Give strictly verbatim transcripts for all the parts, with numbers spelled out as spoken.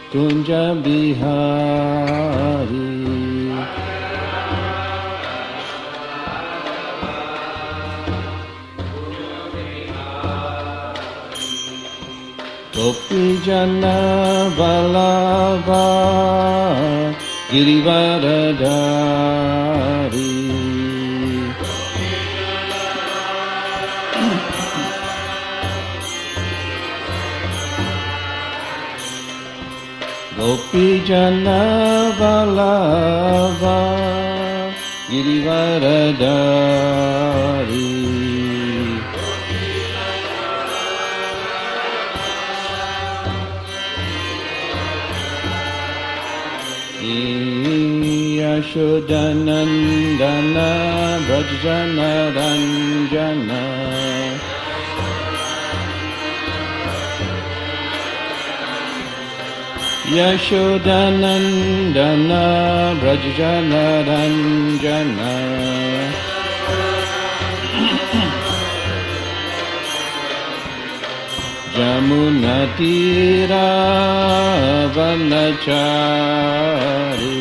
Kunja Bihari. Gopi Jana Vallabha Girivaradhari. Gopi Jana Vallabha Girivaradhari. Yashodanandana Brajana Ranjana. Yashodanandana Brajana Ranjana. Jamunatira Vanachari.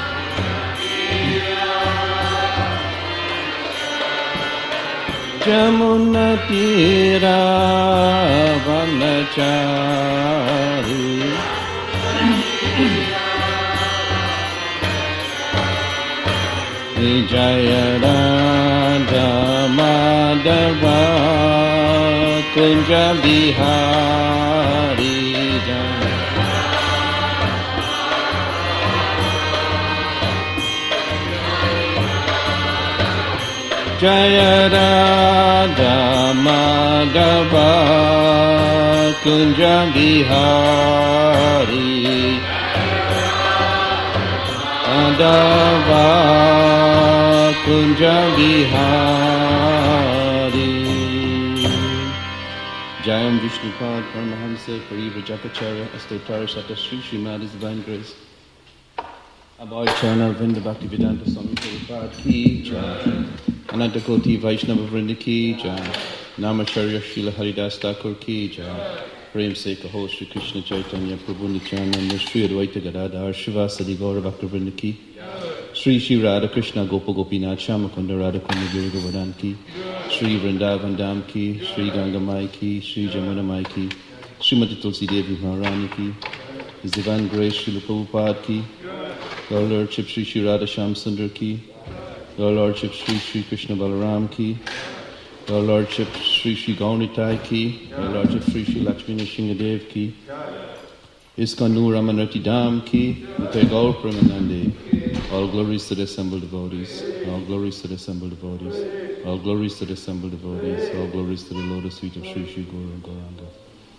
Jamunatira Vanachari. Jaya Radha Madhava Kunja Bihari. Jaya Radha Madhava Kunja Bihari. Madhava Kunja Bihari. Jayam Vishnupad Paramahamsa Pariva Japacharya Astotara Sata Sri Srimadi's Divine Grace. Abhay Charna Vrinda Bhakti Vedanta Swami Prabhupada Ki Jai. Ananta Koti Vaishnava Vrinda Ki Jai. Namacharya Srila Haridas Thakur Ki Jai. Prem Se Kaho Sri Krishna Chaitanya Prabhu Nityananda Sri Advaita Gadadhar Srivasadi Gaura Bhakta Vrinda Ki. Sri Sri Radha Krishna Gopa Gopinath Shamakunda Radha Kunda Giri Govardhan Ki. Sri Vrindavan Dham Ki. Sri Ganga Mai Ki. Sri Jamuna Mai Ki. Srimati Tulsi Devi Maharani Ki. His Divine Grace Srila Prabhupada Ki. Your Lordship Sri Sri Radha Shyam Sundar Ki. Your Lordship Sri Sri Krishna Balaram Ki. Your Lordship Sri Sri Gaunitai Ki. Your Lordship Sri Sri Lakshmi Nrsimhadev Ki. Iskon Nur Ramanrati Dham Ki. Nitya Gaur Premanande. All glories to the assembled devotees. All glories to the assembled devotees. All glories to the assembled devotees. All glories to the lotus feet of Sri Sri Gaura and Gauranga.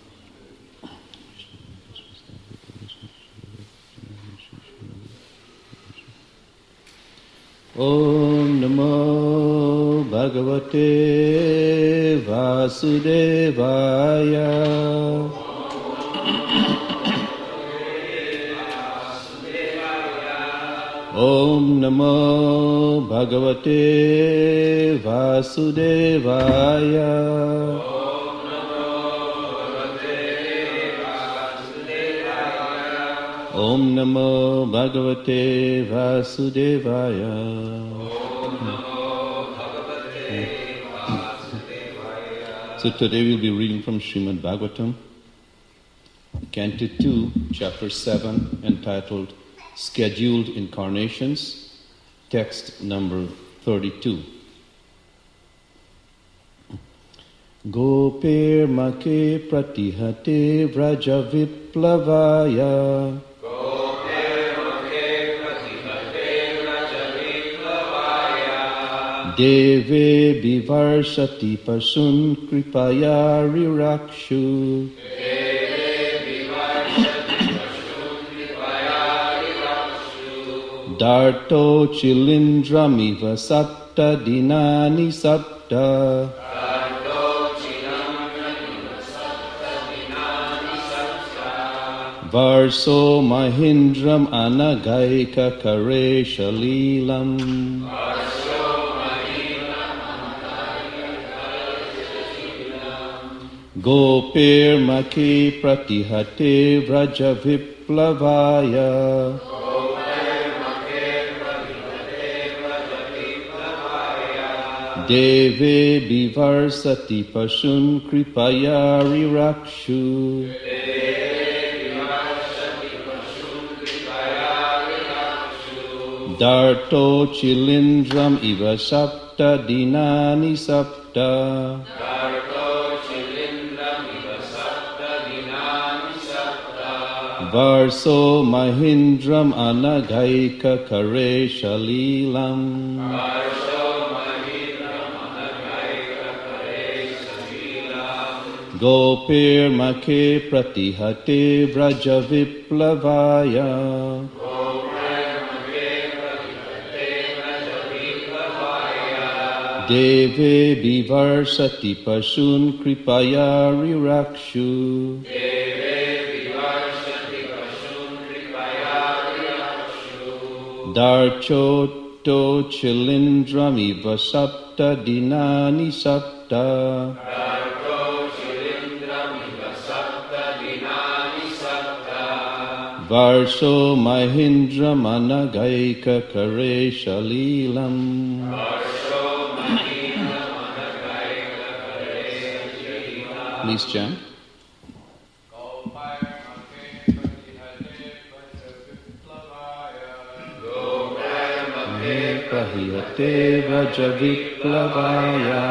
Om Namo Bhagavate Vasudevaya. Om Namo Bhagavate Vasudevaya. Om Namo Bhagavate Vasudevaya. So today we'll be reading from Srimad Bhagavatam, Canto two, Chapter seven, entitled Scheduled Incarnations, text number thirty-two. Gopir make pratihate vraja viplavaya. Deve bivarshati pasun kripaya rirakshu. Darto chilindramiva satta dinani satta. Varso mahindram anagaika karesha lilam. Gopir Maki Pratihate Vraja Viplavaya. Deve Bivarsati Pashun Kripaya Rirakshu. Darto Chilindram Iva Sapta Dinani Sapta. Varso Mahindram Anagaika Kare Shalilam. Gopir Make Pratihate Vraja Viplavaya. Deve Bivarsati Pashun Kripaya Rirakshu. Darcho to Chilindram Iva Sapta Dinani Sapta. Varso Mahindram Anagaika Kare Shalilam. Please chant. Prahiyate Vraja Viplavaya.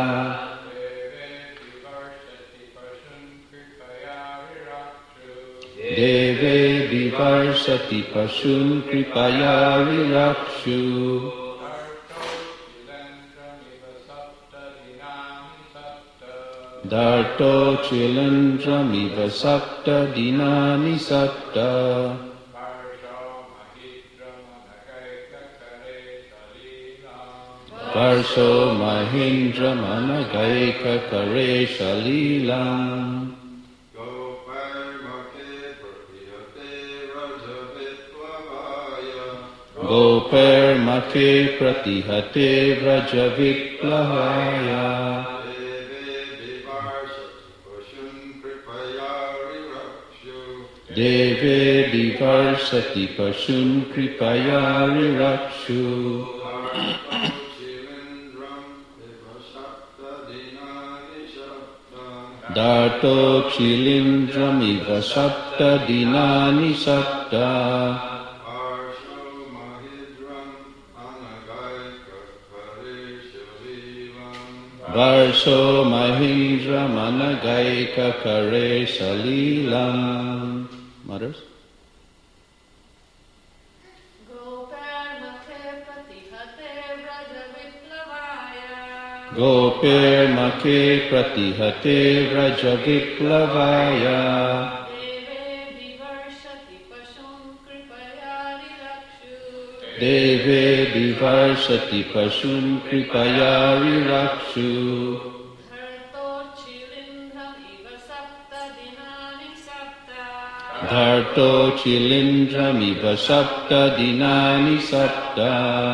Deve Vivarsati Pashun Kripaya Rirakshu. Darto Chilindram Iva Sapta Dinani Sapta. Varso Mahindra Managaika Kare Shalilam. Gopir Make Pratihate Vraja Viplavaya. Deve Divarsati Pashun Kripaya Rirakshu. Darto Chilindram Iva Sapta Dinani Sapta. Varso Mahindra Managaika Kare Salilam. Mothers? Gopir Make Pratihate Vraja Viplavaya. Deve Vivarsati Pashun Kripaya Rirakshu. Dharto Chilindram Iva Sapta Dinani Sapta.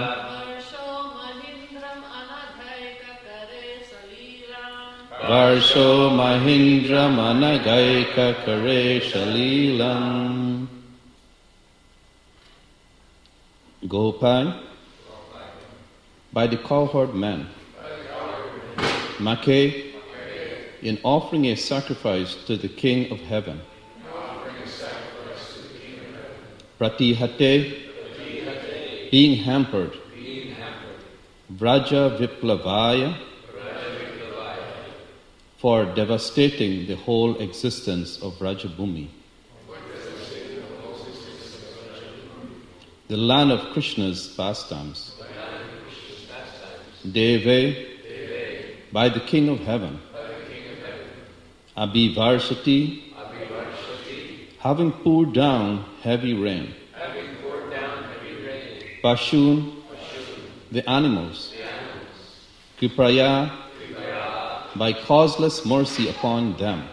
Varso Mahindra Managaika Kare Shalilam. Gopal, by the cowherd man, Make, in offering a sacrifice to the King of Heaven, Pratihate, being hampered, Vraja Viplavaya, for devastating the whole existence of Vrajabhumi, the land of Krishna's pastimes. Deve, by the King of Heaven, Abhivarsati, having poured down heavy rain, Pashun, the animals, Kripraya, by causeless mercy upon them,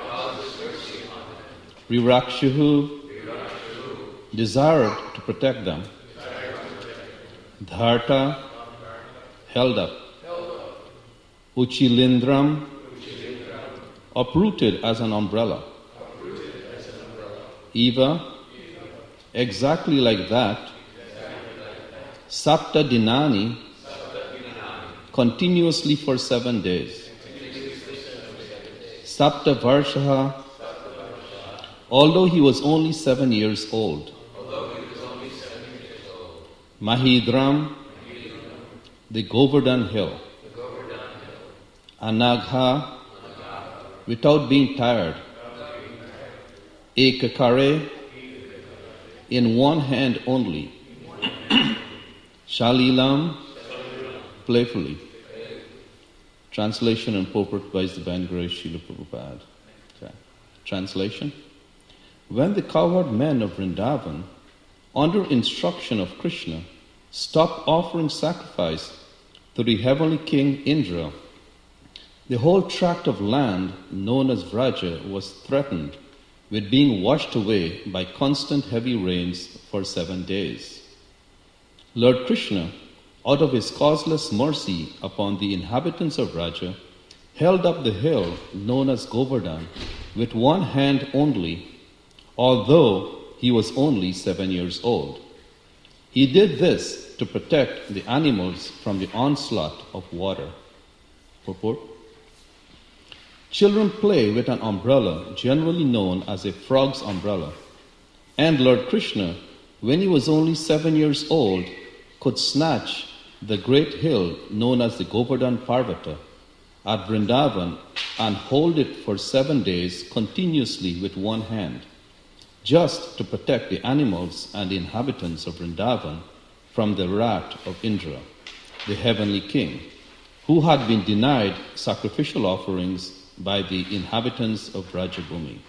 Rirakshuhu, desired to protect them, Dharta, held up, Uchilindram, uprooted as an umbrella. Eva, exactly like that, Sapta Dinani, continuously for seven days. Sapta Varshaha, although he was only seven years old. Mahidram, the Govardhan hill. Anagha, without being tired. Ekakare, in one hand only. Shalilam, playfully. Translation and purport by His Divine Grace Srila Prabhupada. Okay. Translation. When the cowherd men of Vrindavan, under instruction of Krishna, stopped offering sacrifice to the heavenly king Indra, the whole tract of land known as Vraja was threatened with being washed away by constant heavy rains for seven days. Lord Krishna, out of his causeless mercy upon the inhabitants of Vraja, held up the hill known as Govardhan with one hand only, although he was only seven years old. He did this to protect the animals from the onslaught of water. Purport. Children play with an umbrella generally known as a frog's umbrella, and Lord Krishna, when he was only seven years old, could snatch the great hill known as the Govardhan Parvata at Vrindavan and hold it for seven days continuously with one hand, just to protect the animals and the inhabitants of Vrindavan from the wrath of Indra, the heavenly king, who had been denied sacrificial offerings by the inhabitants of Rajabhumi.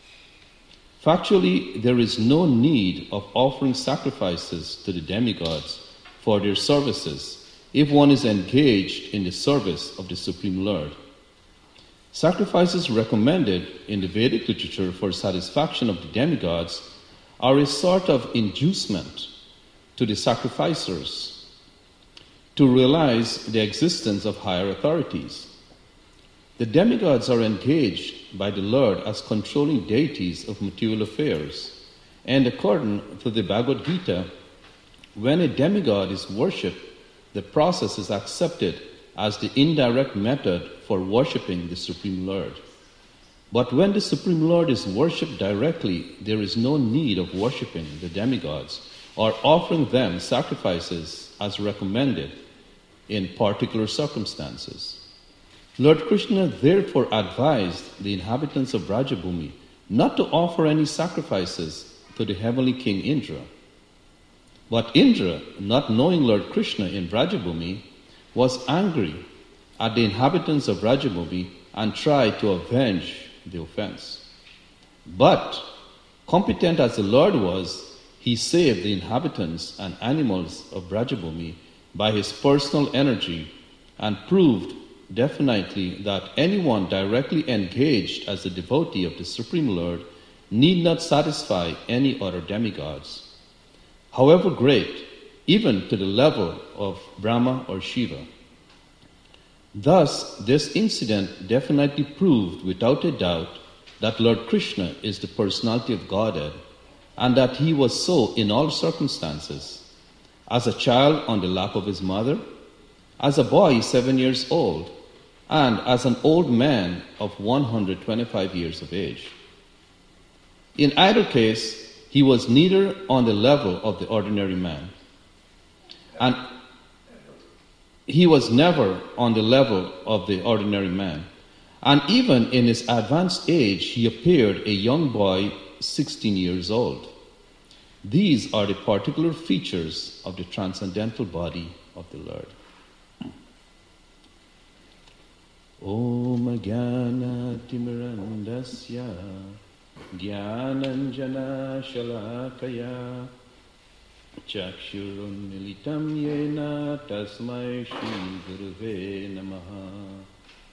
Factually, there is no need of offering sacrifices to the demigods for their services if one is engaged in the service of the Supreme Lord. Sacrifices recommended in the Vedic literature for satisfaction of the demigods are a sort of inducement to the sacrificers to realize the existence of higher authorities. The demigods are engaged by the Lord as controlling deities of material affairs, and according to the Bhagavad Gita, when a demigod is worshipped, the process is accepted as the indirect method for worshipping the Supreme Lord. But when the Supreme Lord is worshipped directly, there is no need of worshipping the demigods or offering them sacrifices as recommended in particular circumstances. Lord Krishna therefore advised the inhabitants of Rajabhumi not to offer any sacrifices to the heavenly king Indra. But Indra, not knowing Lord Krishna in Rajabhumi, was angry at the inhabitants of Rajabhumi and tried to avenge the offense. But, competent as the Lord was, he saved the inhabitants and animals of Rajabhumi by his personal energy and proved definitely that anyone directly engaged as a devotee of the Supreme Lord need not satisfy any other demigods, however great, even to the level of Brahma or Shiva. Thus, this incident definitely proved without a doubt that Lord Krishna is the personality of Godhead, and that he was so in all circumstances, as a child on the lap of his mother, as a boy seven years old, and as an old man of one hundred twenty-five years of age. In either case, he was neither on the level of the ordinary man, and he was never on the level of the ordinary man. And even in his advanced age, he appeared a young boy, sixteen years old. These are the particular features of the transcendental body of the Lord. Om Jnana Timirandasya Jnananjana Shalakaya Chakshurun Militam Yena Tasmai Shri Guruve Namaha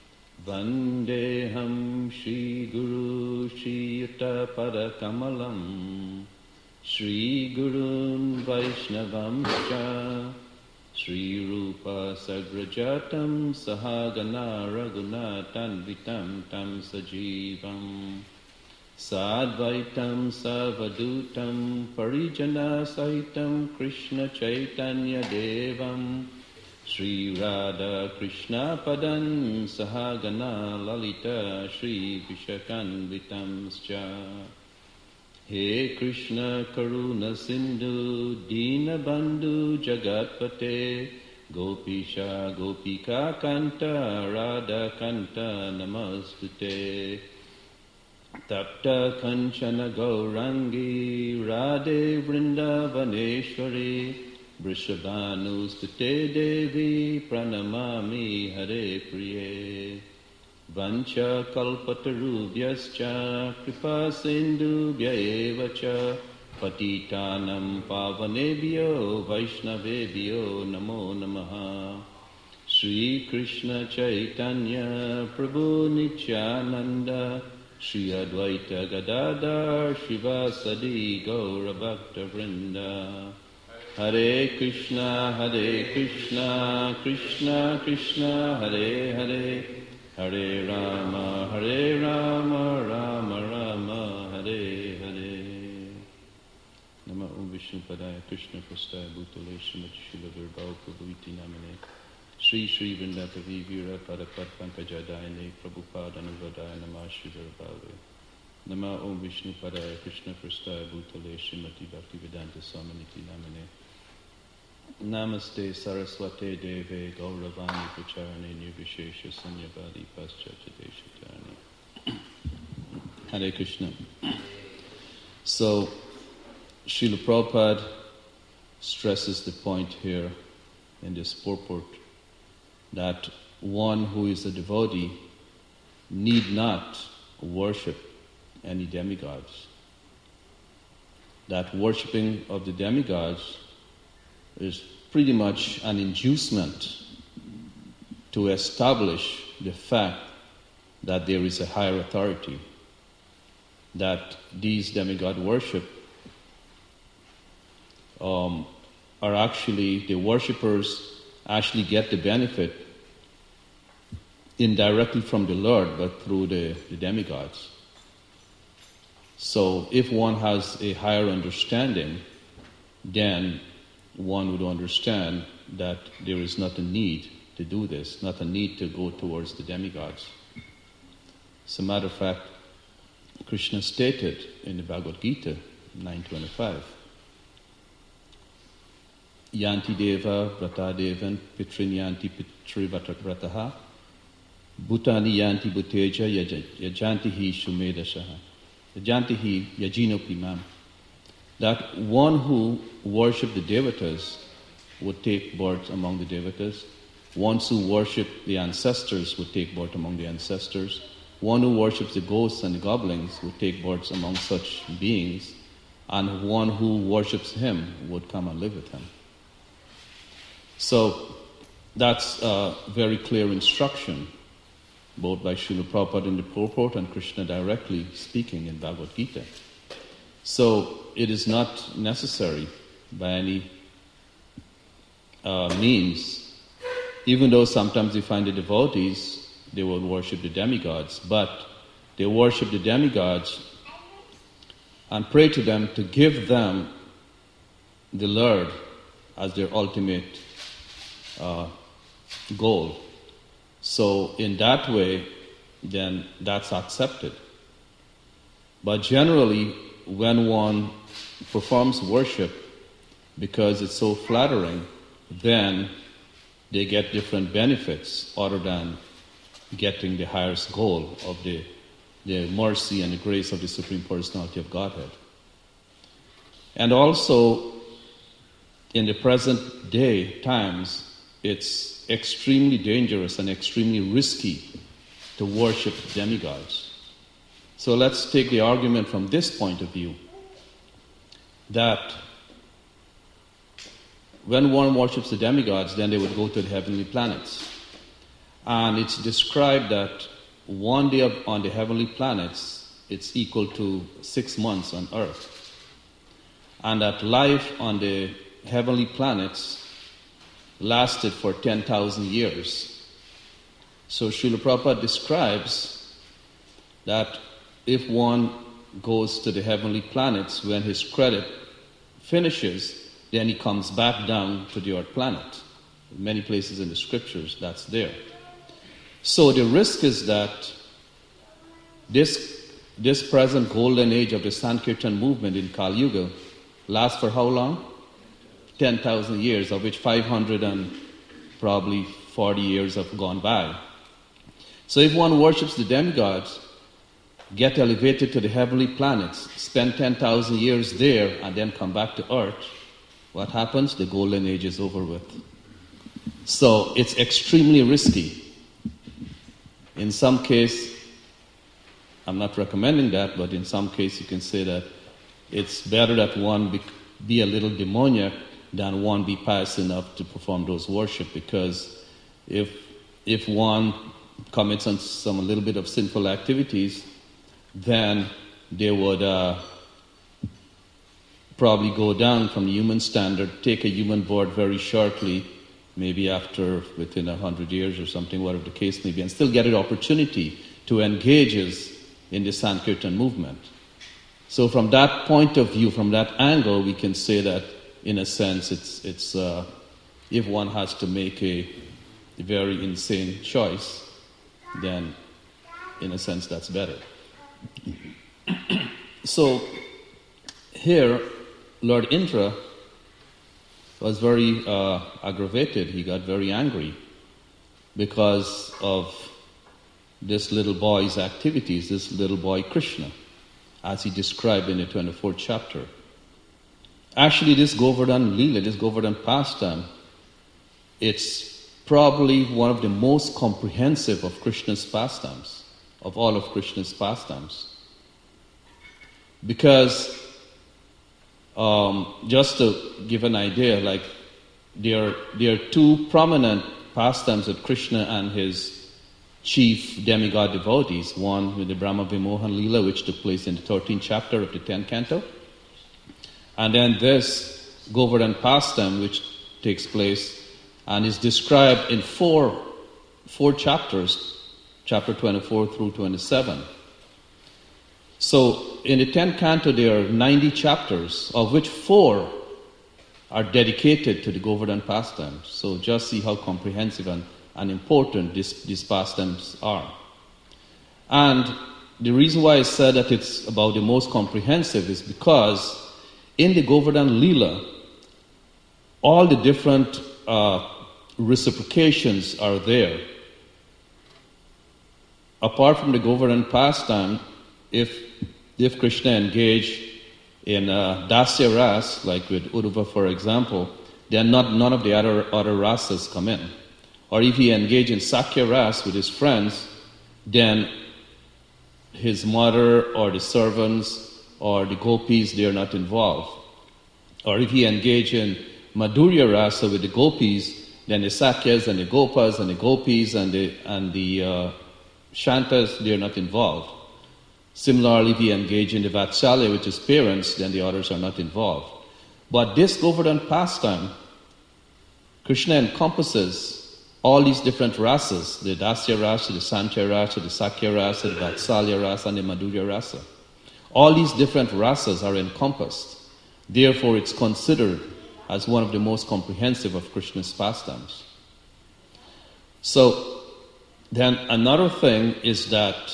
Vandeham Shri Guru Shri Yuta Pada Kamalam Shri Gurun Vaishnavam Cha Shri Rupa Sagrajatam Sahagana Raghunatanvitam Tam Sajivam Sadvaitam Savadutam Parijana Saitam Krishna Chaitanya Devam Shri Radha Krishna Padan Sahagana Lalita Shri Vishakanvitam Scha He Krishna Karuna Sindhu Dina Bandhu Jagatpate Gopisha Gopika Kanta Radha Kanta Namastute Tapta Kanchana Gaurangi Radhe Vrindavaneshwari Vrishabhanustute Devi Pranamami Hare Priye Vancha kalpatarubhyascha kripa sindhubhya evacha patitanam pavanebhyo vaishnavebhyo namo namaha Shri Krishna Chaitanya Prabhu Nityananda Shri Advaita Gadadhar Shivasadi Gaura Bhakta Vrinda Hare Krishna Hare Krishna Krishna Krishna Hare Hare Hare Rama, Hare Rama, Rama Rama, Hare Hare. Nama Om Vishnu Padaya Krishna Prastaya Bhutale Srimati Srila Virbhava Prabhuiti Namane Shri Shri Vrindapavi Vira Padapat Pankajadayane Prabhupada Anuvadaya Nama Shri Virbhave Nama Om Vishnu Padaya Krishna Prastaya Bhutale Srimati Bhaktivedanta Swaminiti Namane Namaste Saraswate Deve Gauravani Pracharane Nirvishesha Sanyavadi Paschatadeshatarani. Hare Krishna. So, Srila Prabhupada stresses the point here in this purport that one who is a devotee need not worship any demigods. That worshipping of the demigods is pretty much an inducement to establish the fact that there is a higher authority, that these demigod worship um, are actually, the worshippers actually get the benefit indirectly from the Lord, but through the, the demigods. So if one has a higher understanding, then one would understand that there is not a need to do this, not a need to go towards the demigods. As a matter of fact, Krishna stated in the Bhagavad Gita, nine twenty-five, Yanti Deva Vrata Devan Pitrin Yanti Pitri Vrataha Bhutani Yanti Bhuteja Yajanti Hi Shumedashaha Yajanti Hi Yajino Pimam. That one who worshipped the devatas would take birth among the devatas. Ones who worship the ancestors would take birth among the ancestors. One who worships the ghosts and the goblins would take birth among such beings. And one who worships him would come and live with him. So that's a very clear instruction, both by Srila Prabhupada in the purport and Krishna directly speaking in Bhagavad Gita. So it is not necessary by any uh, means, even though sometimes you find the devotees, they will worship the demigods, but they worship the demigods and pray to them to give them the Lord as their ultimate uh, goal. So in that way, then that's accepted. But generally, when one performs worship because it's so flattering, then they get different benefits other than getting the highest goal of the, the mercy and the grace of the Supreme Personality of Godhead. And also, in the present day times, it's extremely dangerous and extremely risky to worship demigods. So let's take the argument from this point of view, that when one worships the demigods, then they would go to the heavenly planets. And it's described that one day on the heavenly planets, it's equal to six months on earth. And that life on the heavenly planets lasted for ten thousand years. So Srila Prabhupada describes that if one goes to the heavenly planets, when his credit finishes, then he comes back down to the earth planet. In many places in the scriptures, that's there. So the risk is that this, this present golden age of the Sankirtan movement in Kali Yuga lasts for how long? ten thousand years, of which five hundred and probably forty years have gone by. So if one worships the demigods, get elevated to the heavenly planets, spend ten thousand years there, and then come back to earth, what happens? The golden age is over with. So it's extremely risky. In some case, I'm not recommending that, but in some case you can say that it's better that one be, be a little demoniac than one be pious enough to perform those worship, because if if one commits on some a little bit of sinful activities, then they would uh, probably go down from the human standard, take a human board very shortly, maybe after within a hundred years or something, whatever the case may be, and still get an opportunity to engage in the Sankirtan movement. So from that point of view, from that angle, we can say that, in a sense, it's it's uh, if one has to make a, a very insane choice, then in a sense that's better. So here, Lord Indra was very uh, aggravated. He got very angry because of this little boy's activities, this little boy Krishna, as he described in the twenty-fourth chapter. Actually, this Govardhan Leela, this Govardhan pastime, it's probably one of the most comprehensive of Krishna's pastimes, of all of Krishna's pastimes. Because, um, just to give an idea, like there, there are two prominent pastimes of Krishna and his chief demigod devotees. One with the Brahma Vimohan Leela, which took place in the thirteenth chapter of the tenth canto. And then this Govardhan pastime, which takes place and is described in four, four chapters, chapter twenty-four through twenty-seven. So in the tenth canto there are ninety chapters, of which four are dedicated to the Govardhan pastimes. So just see how comprehensive and, and important this, these pastimes are. And the reason why I said that it's about the most comprehensive is because in the Govardhan Leela, all the different uh, reciprocations are there. Apart from the Govardhan pastime, if if Krishna engaged in uh, Dasya Ras, like with Uddhava for example, then not none of the other other rasas come in. Or if he engaged in Sakya Ras with his friends, then his mother or the servants or the gopis, they are not involved. Or if he engaged in Madhurya Rasa with the gopis, then the Sakyas and the Gopas and the gopis and the and the uh, Shantas, they are not involved. Similarly, if he engaged in the Vatsalya with his parents, then the others are not involved. But this Govardhan pastime, Krishna encompasses all these different rasas, the Dasya Rasa, the Sanchya Rasa, the Sakya Rasa, the Vatsalya Rasa, and the Madhurya Rasa. All these different rasas are encompassed. Therefore, it's considered as one of the most comprehensive of Krishna's pastimes. So, then another thing is that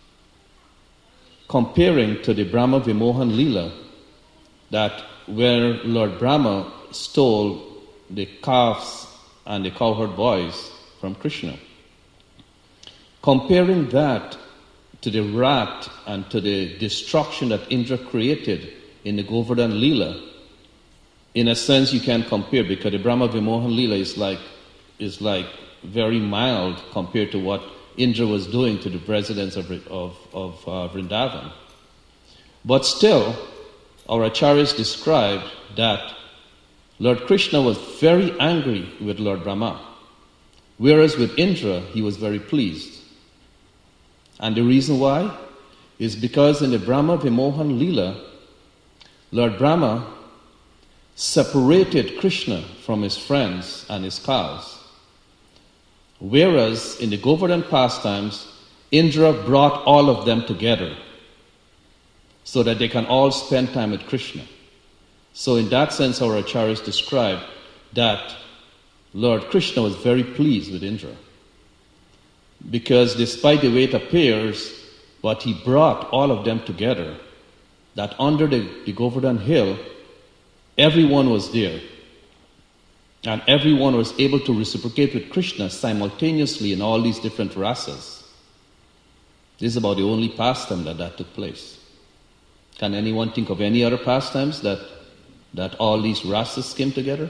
comparing to the Brahma Vimohan Leela, that where Lord Brahma stole the calves and the cowherd boys from Krishna, comparing that to the wrath and to the destruction that Indra created in the Govardhan Leela, in a sense you can compare, because the Brahma Vimohan Leela is like is like very mild compared to what Indra was doing to the residents of of, of uh, Vrindavan. But still, our acharyas described that Lord Krishna was very angry with Lord Brahma, whereas with Indra he was very pleased. And the reason why is because in the Brahma Vimohan Leela, Lord Brahma separated Krishna from his friends and his cows. Whereas in the Govardhan pastimes, Indra brought all of them together so that they can all spend time with Krishna. So in that sense, our acharyas describe that Lord Krishna was very pleased with Indra. Because despite the way it appears, but he brought all of them together, that under the, the Govardhan hill, everyone was there. And everyone was able to reciprocate with Krishna simultaneously in all these different rasas. This is about the only pastime that that took place. Can anyone think of any other pastimes that, that all these rasas came together?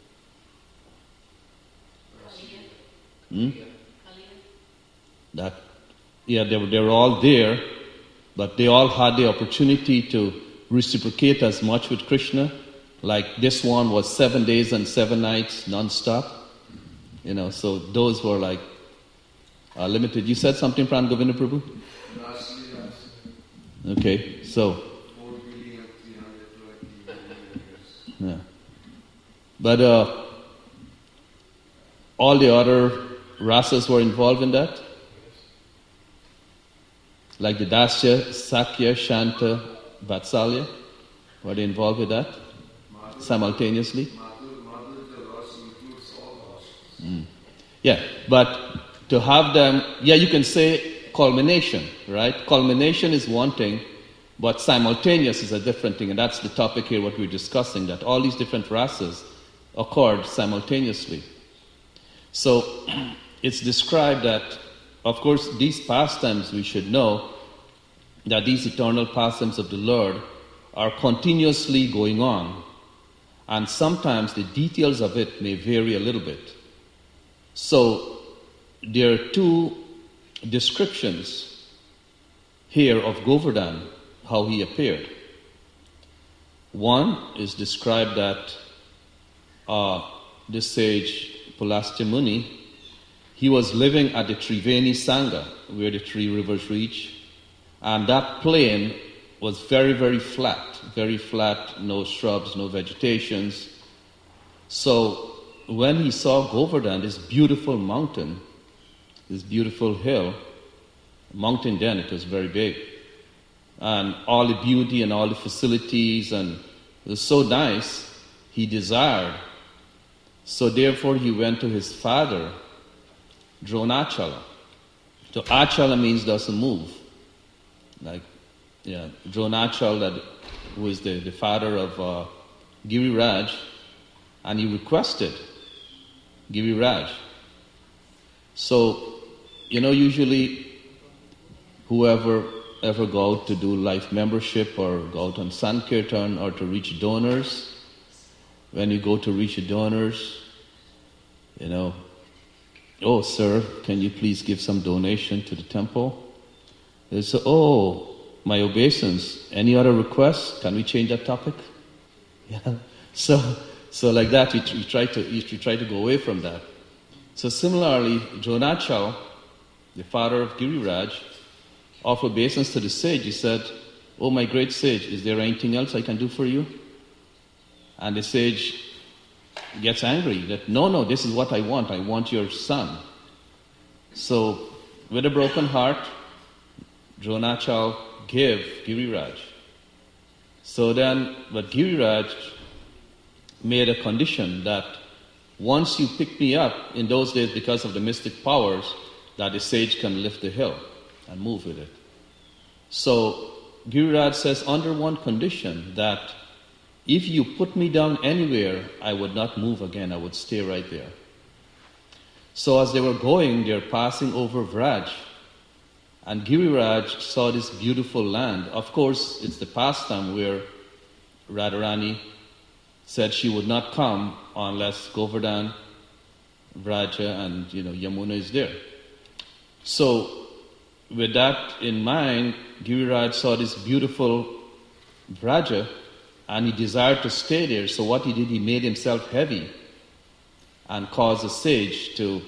Hmm? That, yeah, they were, they were all there, but they all had the opportunity to reciprocate as much with Krishna. Like this one was seven days and seven nights non-stop. You know, so those were like uh, limited. You said something, Pran Govinda Prabhu? Okay, so. Yeah. But uh, all the other rasas were involved in that? Like the Dasya, Sakya, Shanta, Vatsalya? Were they involved with that? Simultaneously? Mm. Yeah, but to have them, yeah, you can say culmination, right? Culmination is one thing, but simultaneous is a different thing, and that's the topic here, what we're discussing, that all these different rasas occurred simultaneously. So it's described that, of course, these pastimes we should know that these eternal pastimes of the Lord are continuously going on. And sometimes the details of it may vary a little bit. So there are two descriptions here of Govardhan, how he appeared. One is described that uh, the sage Pulastya Muni, he was living at the Triveni Sangha, where the three rivers reach, and that plain was very, very flat, very flat, no shrubs, no vegetations. So when he saw Govardhan, this beautiful mountain, this beautiful hill, mountain then, it was very big, and all the beauty and all the facilities, and it was so nice, he desired. So therefore he went to his father, Dronachala. So Achala means doesn't move. Like, yeah, Dronachal, that who is the, the father of uh, Giriraj, and he requested Giriraj. So, you know, usually whoever ever go out to do life membership or go out on Sankirtan or to reach donors, when you go to reach donors, you know, oh, sir, can you please give some donation to the temple? They say, oh, my obeisance, any other requests? Can we change that topic? Yeah. So, so like that, we, we try to we try to go away from that. So similarly, Dronachal, the father of Giriraj, offered obeisance to the sage. He said, oh, my great sage, is there anything else I can do for you? And the sage gets angry that, no, no, this is what I want. I want your son. So, with a broken heart, Dronachal gave Giriraj. So then, but Giriraj made a condition that once you pick me up, in those days because of the mystic powers, that the sage can lift the hill and move with it. So Giriraj says, under one condition, that if you put me down anywhere, I would not move again, I would stay right there. So as they were going, they're passing over Vraj, and Giriraj saw this beautiful land. Of course, it's the pastime where Radharani said she would not come unless Govardhan, Vraja, and you know Yamuna is there. So, with that in mind, Giriraj saw this beautiful Vraja, and he desired to stay there. So what he did, he made himself heavy and caused the sage to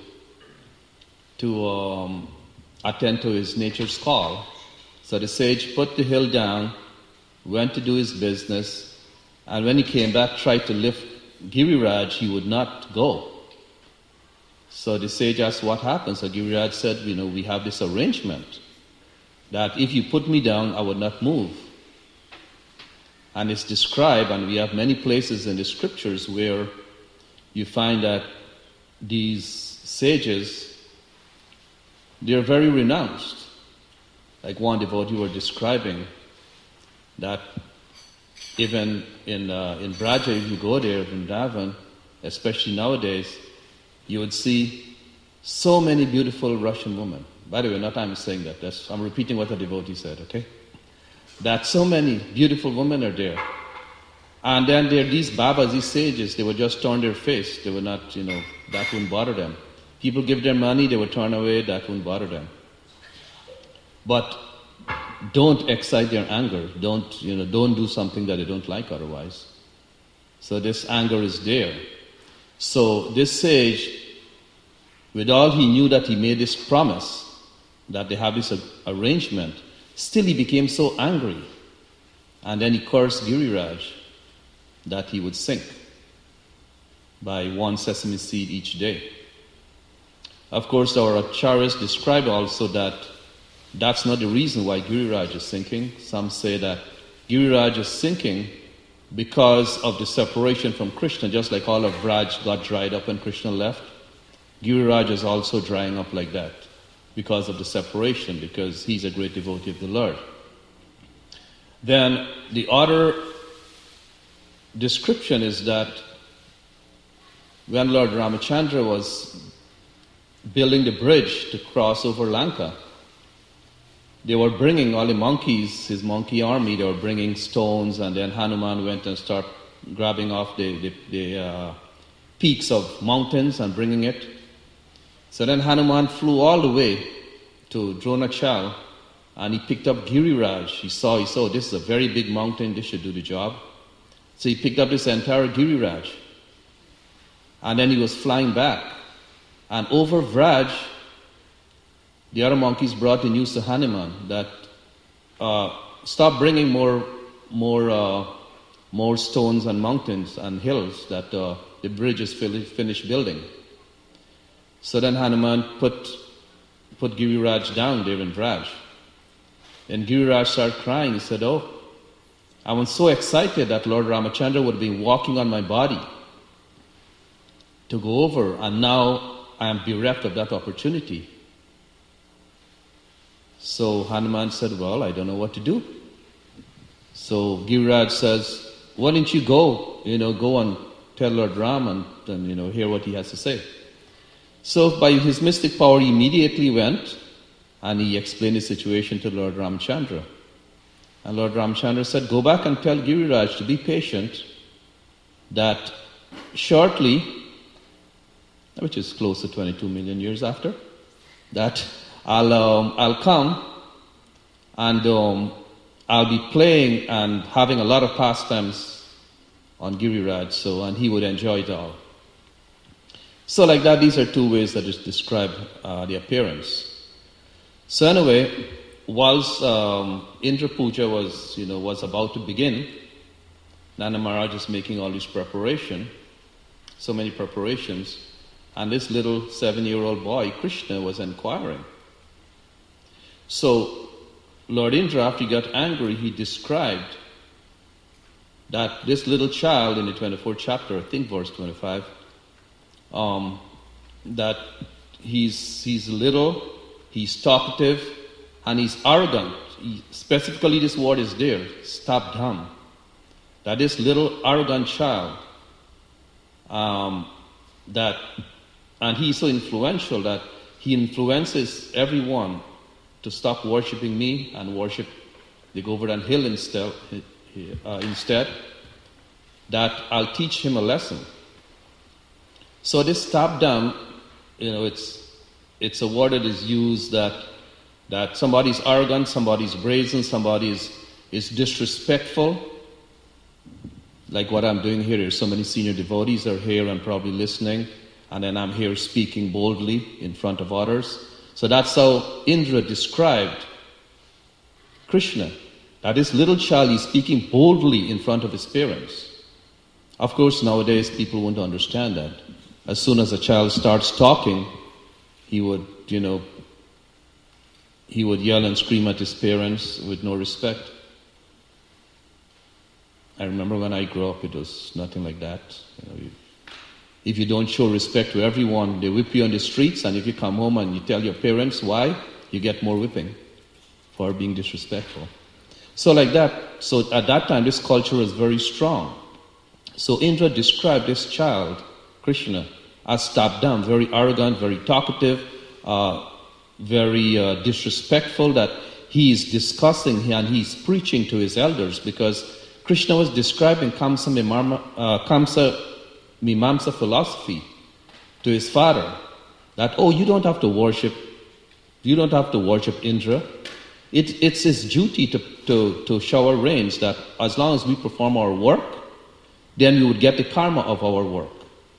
to um, attend to his nature's call. So the sage put the hill down, went to do his business, And when he came back, tried to lift Giriraj, he would not go. So the sage asked what happened. So Giriraj said, you know, we have this arrangement that if you put me down, I would not move. And it's described, and we have many places in the scriptures where you find that these sages, they're very renounced. Like one devotee were describing that even in uh, in Braja, if you go there, in Vrindavan, especially nowadays, you would see so many beautiful Russian women. By the way, not I'm saying that. That's, I'm repeating what the devotee said, okay? That so many beautiful women are there. And then there are these babas, these sages, they would just turn their face. They would not, you know, that wouldn't bother them. People give them money, they would turn away, that wouldn't bother them. But don't excite their anger. Don't, you know, don't do something that they don't like otherwise. So this anger is there. So this sage, with all he knew that he made this promise, that they have this arrangement, still he became so angry. And then he cursed Giriraj that he would sink by one sesame seed each day. Of course, our acharyas describe also that that's not the reason why Giriraj is sinking. Some say that Giriraj is sinking because of the separation from Krishna, just like all of Braj got dried up when Krishna left. Giriraj is also drying up like that because of the separation, because he's a great devotee of the Lord. Then the other description is that when Lord Ramachandra was building the bridge to cross over Lanka, they were bringing all the monkeys, his monkey army, they were bringing stones, and then Hanuman went and started grabbing off the, the, the uh, peaks of mountains and bringing it. So then Hanuman flew all the way to Dronachal, and he picked up Giriraj. He saw, he saw, this is a very big mountain, this should do the job. So he picked up this entire Giriraj. And then he was flying back. And over Vraj, the other monkeys brought the news to Hanuman that uh, stop bringing more more uh, more stones and mountains and hills, that uh, the bridge is finished building. So then Hanuman put put Giriraj down there in Vraj. And Giriraj started crying. He said, oh, I was so excited that Lord Ramachandra would have been walking on my body to go over, and now I am bereft of that opportunity. So Hanuman said, well, I don't know what to do. So Giriraj says, why don't you go, you know, go and tell Lord Ram and, and, you know, hear what he has to say. So by his mystic power, he immediately went and he explained the situation to Lord Ramchandra. And Lord Ramchandra said, go back and tell Giriraj to be patient, that shortly, which is close to twenty-two million years after, that I'll um, I'll come and um, I'll be playing and having a lot of pastimes on Giriraj, so and he would enjoy it all. So like that, these are two ways that just describe uh, the appearance. So anyway, whilst um, Indra Puja was you know was about to begin, Nanda Maharaj is making all this preparation, so many preparations, and this little seven-year-old boy Krishna was inquiring. So Lord Indra, after he got angry, he described that this little child in the twenty-fourth chapter, I think verse twenty-five, um, that he's he's little, he's talkative, and he's arrogant. He, specifically, this word is there, stabdham. That this little arrogant child, um, that, and he's so influential that he influences everyone to stop worshipping me and worship the Govardhan hill instead, uh, instead, that I'll teach him a lesson. So this stabdham, you know, it's it's a word that is used that that somebody's arrogant, somebody's brazen, somebody is, is disrespectful. Like what I'm doing here, there's so many senior devotees are here and probably listening, and then I'm here speaking boldly in front of others. So that's how Indra described Krishna, that this little child is speaking boldly in front of his parents. Of course, nowadays people won't understand that. As soon as a child starts talking, he would, you know, he would yell and scream at his parents with no respect. I remember when I grew up, it was nothing like that. You know, you, if you don't show respect to everyone, they whip you on the streets, and if you come home and you tell your parents why, you get more whipping for being disrespectful. So like that, so at that time, this culture was very strong. So Indra described this child, Krishna, as stopped down, very arrogant, very talkative, uh, very uh, disrespectful, that he is discussing and he's preaching to his elders, because Krishna was describing Kamsa Mimamsa, uh, Kamsa Mimamsa philosophy to his father, that, oh, you don't have to worship, you don't have to worship Indra. It, it's his duty to, to, to shower rains, that as long as we perform our work, then we would get the karma of our work.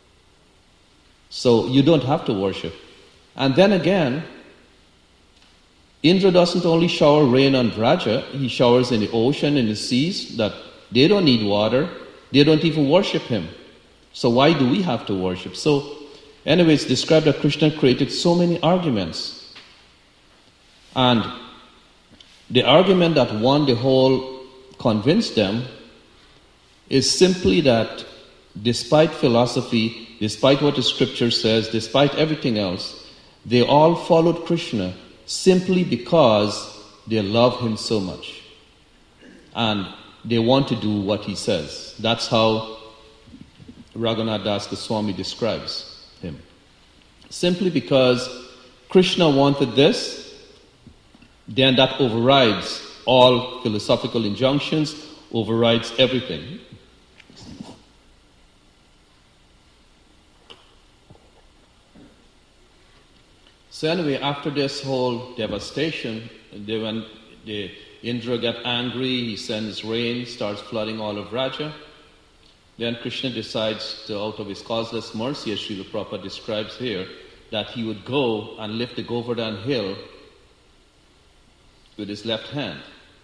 So you don't have to worship. And then again, Indra doesn't only shower rain on Vraja, he showers in the ocean, in the seas, that they don't need water, they don't even worship him. So why do we have to worship? So anyway, it's described that Krishna created so many arguments. And the argument that won the whole, convinced them, is simply that despite philosophy, despite what the scripture says, despite everything else, they all followed Krishna simply because they love him so much. And they want to do what he says. That's how Raghunath Das Goswami describes him. Simply because Krishna wanted this, then that overrides all philosophical injunctions, overrides everything. So anyway, after this whole devastation, they went, the Indra got angry, he sends rain, starts flooding all of Vraja. Then Krishna decides to, out of his causeless mercy, as Srila Prabhupada describes here, that he would go and lift the Govardhan hill with his left hand.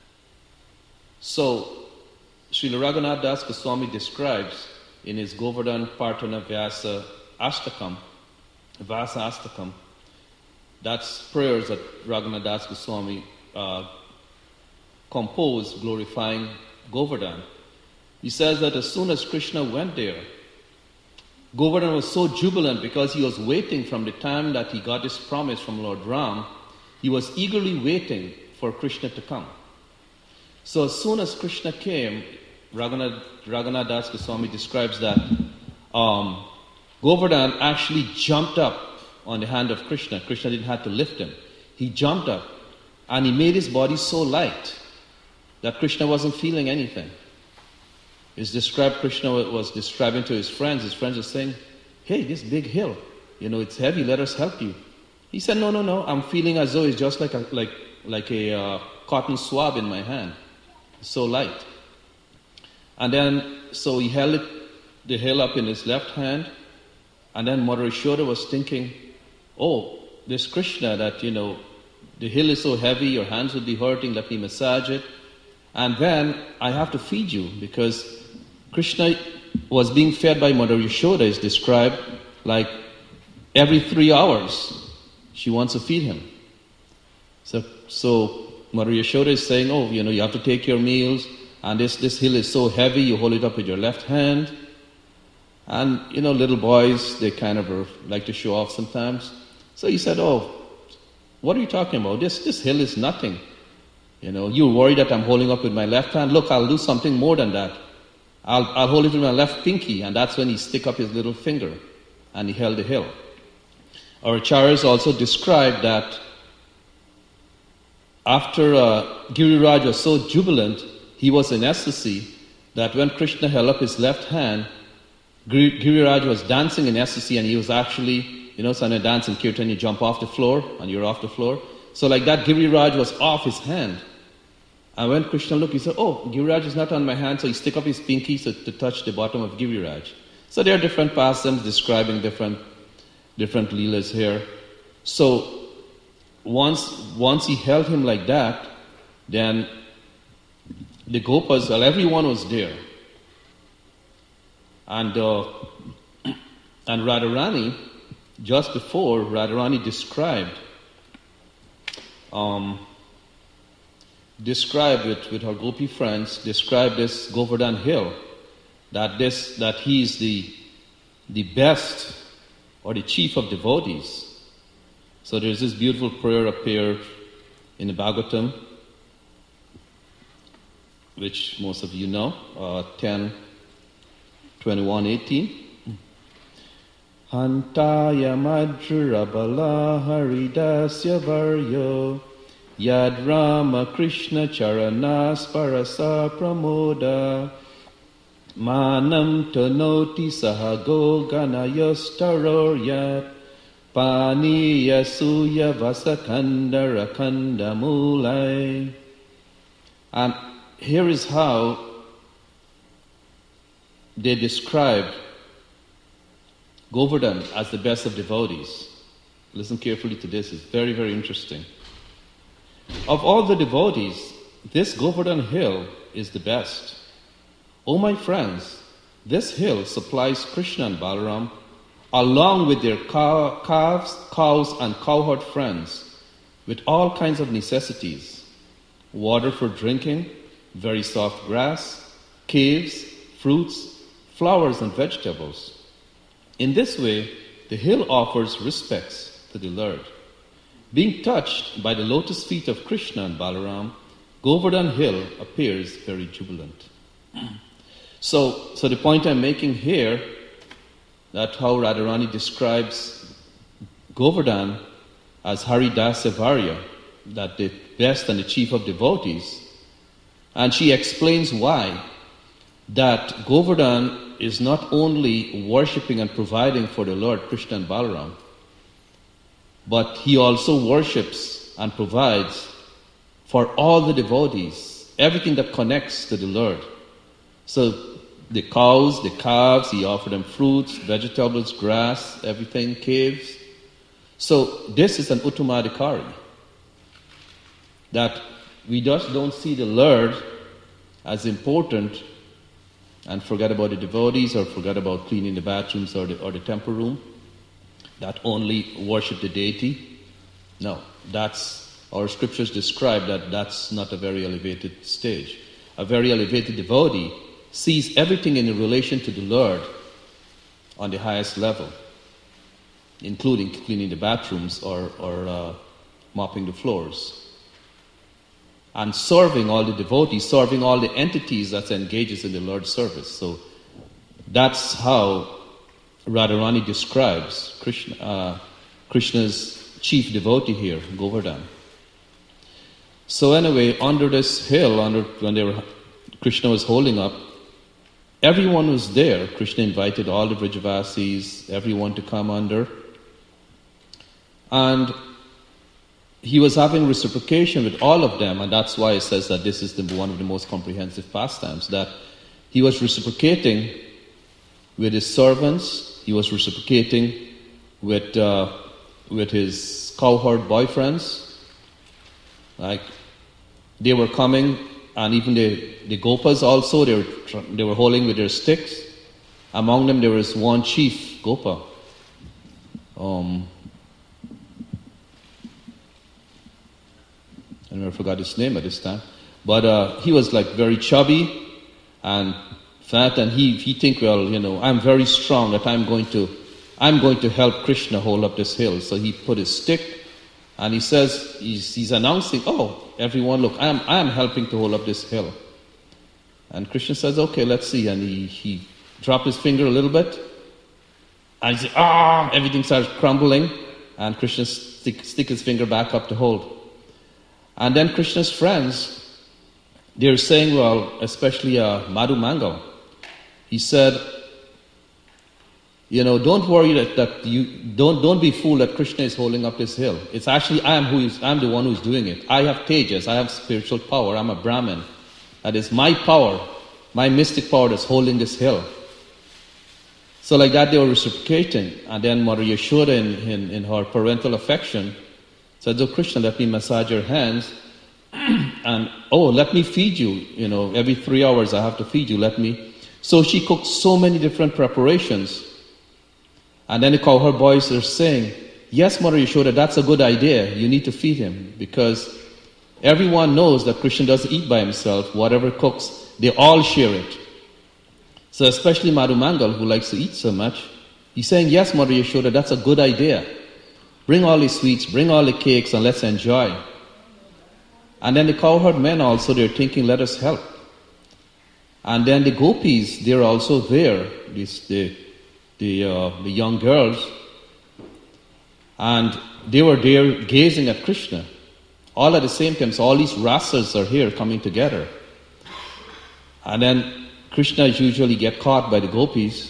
So, Srila Raghunath Das Goswami describes in his Govardhan Partana Vyasa Ashtakam, Vyasa Ashtakam, that's prayers that Raghunath Das Goswami uh, composed glorifying Govardhan. He says that as soon as Krishna went there, Govardhan was so jubilant because he was waiting from the time that he got his promise from Lord Ram. He was eagerly waiting for Krishna to come. So as soon as Krishna came, Raghunath, Raghunath Das Goswami describes that um, Govardhan actually jumped up on the hand of Krishna. Krishna didn't have to lift him. He jumped up and he made his body so light that Krishna wasn't feeling anything. It's described, Krishna was describing to his friends. His friends were saying, hey, this big hill, you know, it's heavy, let us help you. He said, no, no, no, I'm feeling as though it's just like a, like, like a uh, cotton swab in my hand. It's so light. And then, so he held it, the hill up in his left hand, and then Mother Yashoda was thinking, oh, this Krishna that, you know, the hill is so heavy, your hands would be hurting, let me massage it. And then I have to feed you, because Krishna was being fed by Mother Yashoda, is described like every three hours she wants to feed him. So, so Mother Yashoda is saying, oh, you know, you have to take your meals, and this, this hill is so heavy, you hold it up with your left hand. And, you know, little boys, they kind of are, like to show off sometimes. So he said, oh, what are you talking about? This, this hill is nothing. You know, you're worried that I'm holding up with my left hand. Look, I'll do something more than that. I'll, I'll hold it with my left pinky. And that's when he stick up his little finger. And he held the hill. Our acharyas also described that after uh, Giriraj was so jubilant, he was in ecstasy, that when Krishna held up his left hand, Gir- Giriraj was dancing in ecstasy, and he was actually, you know, so when you dance in kirtan, you jump off the floor, and you're off the floor. So like that, Giriraj was off his hand. And when Krishna looked, he said, oh, Giriraj is not on my hand, so he stick up his pinky so, to touch the bottom of Giriraj. So there are different pastimes describing different different leelas here. So once once he held him like that, then the Gopas, well, everyone was there. And uh, and Radharani, just before, Radharani described um, described with, with her Gopi friends, described this Govardhan hill, that this that he is the the best or the chief of devotees. So there's this beautiful prayer up here in the Bhagavatam, which most of you know, uh, ten, twenty-one, eighteen. Hantaya Madhurabala Haridasya Varyo Yad Rama Krishna Charanas Parasa Pramoda Manam Tanoti Sahago Ganayostharoryat Paniya Suya Vasakanda Rakanda Mulai. And here is how they described Govardhan as the best of devotees. Listen carefully to this, it's very, very interesting. Of all the devotees, this Govardhan hill is the best. Oh my friends, this hill supplies Krishna and Balaram along with their cow, calves, cows and cowherd friends with all kinds of necessities. Water for drinking, very soft grass, caves, fruits, flowers and vegetables. In this way, the hill offers respects to the Lord. Being touched by the lotus feet of Krishna and Balaram, Govardhan hill appears very jubilant. So, so the point I'm making here, that how Radharani describes Govardhan as Haridasya Varya, that the best and the chief of devotees, and she explains why that Govardhan is not only worshipping and providing for the Lord Krishna and Balaram, but he also worships and provides for all the devotees, everything that connects to the Lord. So the cows, the calves, he offered them fruits, vegetables, grass, everything, caves. So this is an Uttamadhikari, that we just don't see the Lord as important and forget about the devotees or forget about cleaning the bathrooms or the, or the temple room, that only worship the deity. No, that's, our scriptures describe that that's not a very elevated stage. A very elevated devotee sees everything in relation to the Lord on the highest level, including cleaning the bathrooms or, or uh, mopping the floors. And serving all the devotees, serving all the entities that engages in the Lord's service. So that's how Radharani describes Krishna, uh, Krishna's chief devotee here, Govardhan. So anyway, under this hill, under when they were, Krishna was holding up, everyone was there. Krishna invited all the Vrajavasis, everyone to come under. And he was having reciprocation with all of them, and that's why it says that this is the, one of the most comprehensive pastimes, that he was reciprocating with his servants, he was reciprocating with uh, with his cowherd boyfriends. Like, they were coming, and even the, the Gopas also, they were, they were holding with their sticks. Among them there was one chief, Gopa. Um... I never forgot his name at this time, but uh, he was like very chubby and fat, and he he think, well, you know, I'm very strong, that I'm going to I'm going to help Krishna hold up this hill. So he put his stick, and he says he's, he's announcing, oh, everyone, look, I'm I'm helping to hold up this hill. And Krishna says, okay, let's see, and he he dropped his finger a little bit, and he said, ah, everything starts crumbling, and Krishna stick stick his finger back up to hold. And then Krishna's friends, they're saying, well, especially uh, Madhu Mangal, he said, you know, don't worry that, that you don't don't be fooled that Krishna is holding up this hill. It's actually I am who is I'm the one who is doing it. I have tejas, I have spiritual power. I'm a Brahmin. That is my power, my mystic power that's holding this hill. So like that they were reciprocating, and then Mother Yashoda, in, in, in her parental affection, said, oh Krishna, let me massage your hands, and oh, let me feed you. You know, every three hours I have to feed you. Let me. So she cooked so many different preparations. And then the cowherd boys are saying, yes, Mother Yashoda, that's a good idea. You need to feed him. Because everyone knows that Krishna doesn't eat by himself. Whatever cooks, they all share it. So especially Madhu Mangal, who likes to eat so much, he's saying, yes, Mother Yashoda, that's a good idea. Bring all the sweets, bring all the cakes, and let's enjoy. And then the cowherd men also, they're thinking, let us help. And then the gopis, they're also there, these, the, the, uh, the young girls. And they were there gazing at Krishna. All at the same time, so all these rasas are here coming together. And then Krishna usually get caught by the gopis.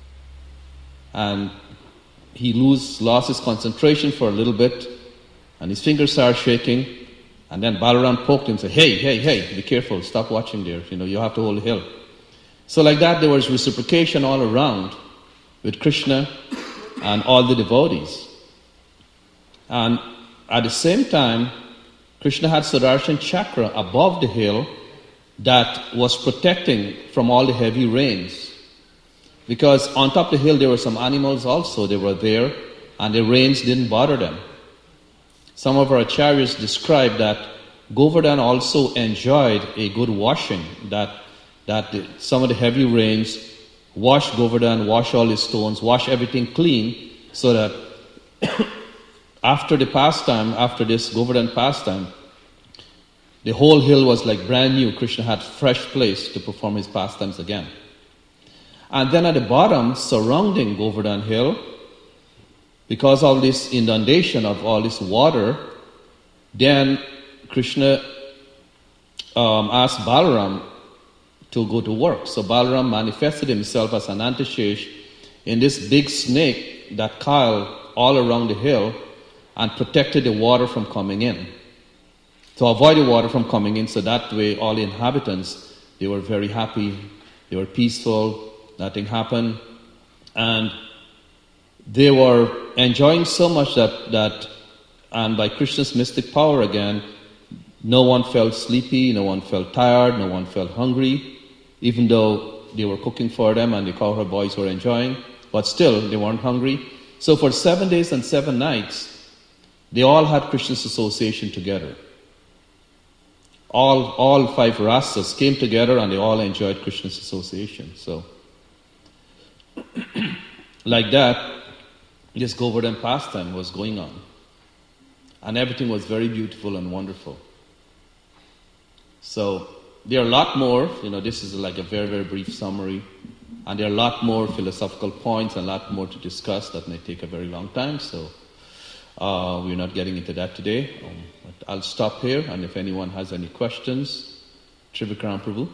And he lose, lost his concentration for a little bit. And his fingers start shaking. And then Balaram poked him and said, hey, hey, hey, be careful, stop watching there. You know, you have to hold the hill. So like that, there was reciprocation all around with Krishna and all the devotees. And at the same time, Krishna had Sudarshan Chakra above the hill that was protecting from all the heavy rains. Because on top of the hill there were some animals also, they were there, and the rains didn't bother them. Some of our acharyas described that Govardhan also enjoyed a good washing, that, that the, some of the heavy rains washed Govardhan, washed all his stones, washed everything clean, so that after the pastime, after this Govardhan pastime, the whole hill was like brand new. Krishna had fresh place to perform his pastimes again. And then at the bottom, surrounding Govardhan hill, because of this inundation of all this water, then Krishna um, asked Balaram to go to work. So Balaram manifested himself as Anantashesh in this big snake that coiled all around the hill and protected the water from coming in. To avoid the water from coming in, so that way all the inhabitants, they were very happy, they were peaceful, nothing happened, and they were enjoying so much that, that, and by Krishna's mystic power again, no one felt sleepy, no one felt tired, no one felt hungry, even though they were cooking for them and the cowherd boys were enjoying, but still they weren't hungry. So for seven days and seven nights, they all had Krishna's association together. All, all five rasas came together and they all enjoyed Krishna's association. So, like that, this Govardhan pastime was going on. And everything was very beautiful and wonderful. So, there are a lot more, you know, this is like a very, very brief summary. And there are a lot more philosophical points and a lot more to discuss that may take a very long time. So, uh, we're not getting into that today. Um, but I'll stop here, and if anyone has any questions, Trivikram Prabhu.